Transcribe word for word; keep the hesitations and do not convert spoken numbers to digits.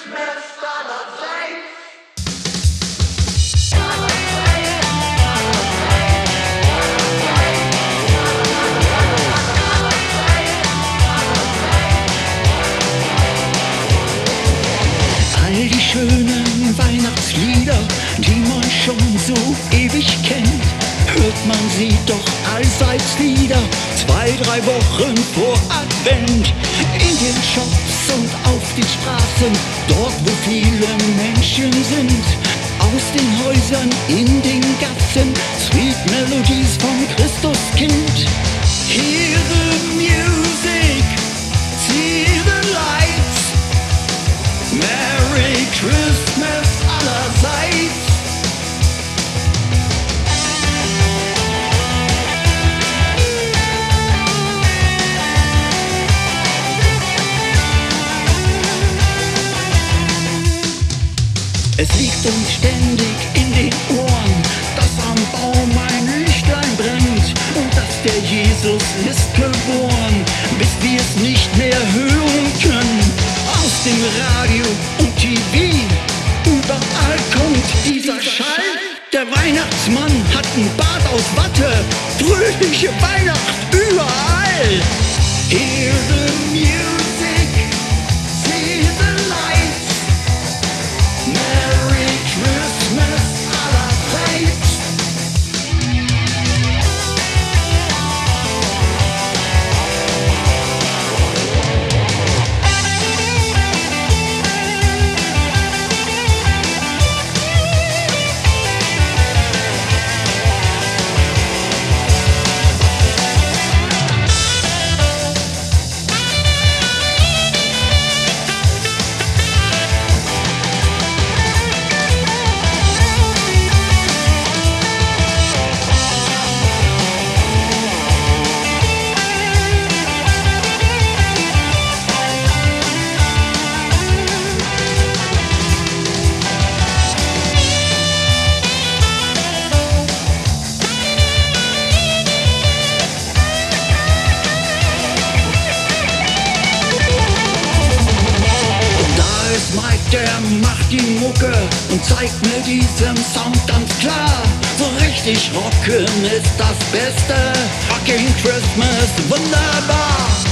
Christmas allerseits. All die schönen Weihnachtslieder, die man schon so ewig kennt, hört man sie doch allseits wieder, zwei, drei Wochen vor Advent. In den Shops und auf den Straßen, dort wo viele Menschen sind, aus den Häusern, in den Gassen, Sweet Melodies vom Christuskind. Hear the music, see the lights, Merry Christmas allerseits. Es liegt uns ständig in den Ohren, dass am Baum ein Lichtlein brennt und dass der Jesus ist geboren, bis wir es nicht mehr hören können. Aus dem Radio und T V, überall kommt dieser Schall. Der Weihnachtsmann hat ein Bart aus Watte, fröhliche Weihnacht überall. Hear the music, see the lights, Merry Christmas allerseits. Mike, der macht die Mucke und zeigt mir diesen Sound ganz klar. So richtig rocken ist das Beste. Fucking Christmas, wunderbar.